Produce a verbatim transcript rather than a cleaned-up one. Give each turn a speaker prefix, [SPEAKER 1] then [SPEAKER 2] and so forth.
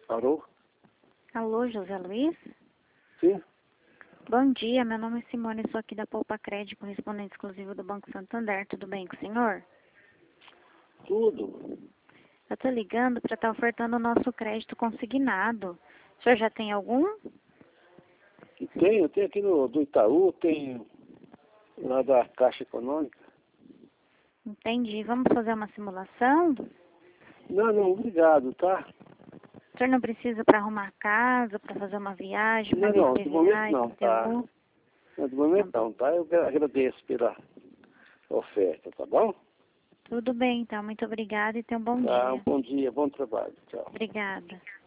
[SPEAKER 1] Alô?
[SPEAKER 2] Alô, José Luiz?
[SPEAKER 1] Sim?
[SPEAKER 2] Bom dia, meu nome é Simone, sou aqui da Poupa Crédito, correspondente exclusivo do Banco Santander. Tudo bem com o senhor?
[SPEAKER 1] Tudo.
[SPEAKER 2] Eu estou ligando para estar ofertando o nosso crédito consignado. O senhor já tem algum?
[SPEAKER 1] E tenho, tem aqui no do Itaú, tem lá da Caixa Econômica.
[SPEAKER 2] Entendi. Vamos fazer uma simulação?
[SPEAKER 1] Não, não, obrigado, tá?
[SPEAKER 2] O senhor não precisa para arrumar casa, para fazer uma viagem,
[SPEAKER 1] Não,
[SPEAKER 2] para
[SPEAKER 1] não, de momento
[SPEAKER 2] viagem,
[SPEAKER 1] não, tá? Não, de momento não, tá? Eu agradeço pela oferta, tá bom?
[SPEAKER 2] Tudo bem, então. Muito obrigada e tenha um bom
[SPEAKER 1] Tá, um
[SPEAKER 2] dia.
[SPEAKER 1] bom dia, bom trabalho, tchau.
[SPEAKER 2] Obrigada.